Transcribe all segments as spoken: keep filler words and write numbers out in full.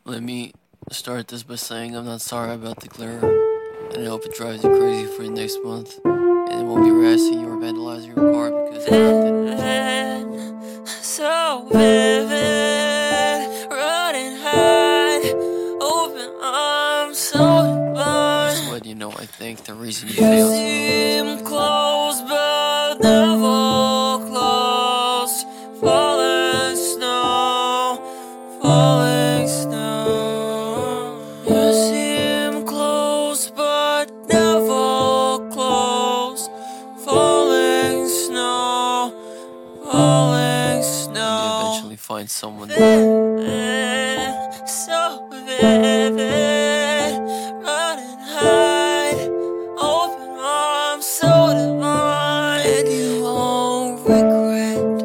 Let me start this by saying I'm not sorry about the glare, and I hope it drives you crazy for the next month, and it won't be harassing you or vandalizing your car because vivid, so vivid, running high, open arms, so blind. just letting you know I think the reason you You failed. seem close, but never close. Falling snow, falling snow. You seem close, but never close. Falling snow, falling snow. You eventually find someone. Vivid, so vivid, running high, open arms, so divine, and you won't regret.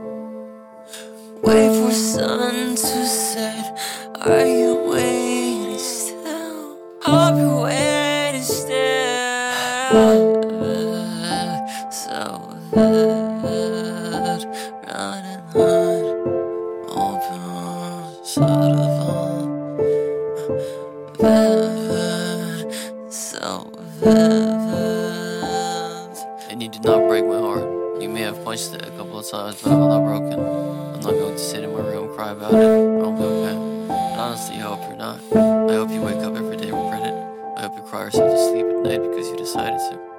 Wait for sun to set. Are you waiting still? I'll be waiting still. So vivid, running high, open arms, so divine, vivid, so vivid. And you did not break my heart. You may have punched it a couple of times, but I'm not broken. I'm not going to sit in my room and cry about it. I'll be okay. And honestly, I hope you're not. I hope you wake up every day regret it. I hope you cry yourself to sleep at night because you decided to.